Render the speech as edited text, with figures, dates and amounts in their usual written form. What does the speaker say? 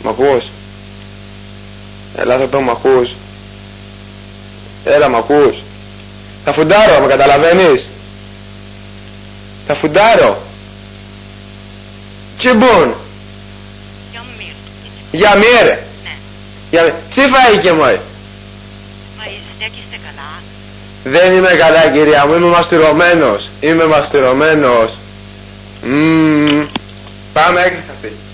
Μ' ακούς? Έλα θα το μ' ακούς? Έλα μ' ακούς? Θα φουντάρω, με καταλαβαίνεις? Θα φουντάρω. Τι μπουν? Για μύρ. Ναι. Τι φάγηκε μόι? Μα στέκεστε καλά? Δεν είμαι καλά κυρία μου, είμαι μαστυρωμένος. Είμαι μαστυρωμένος. Πάμε, έκλεισα αυτή.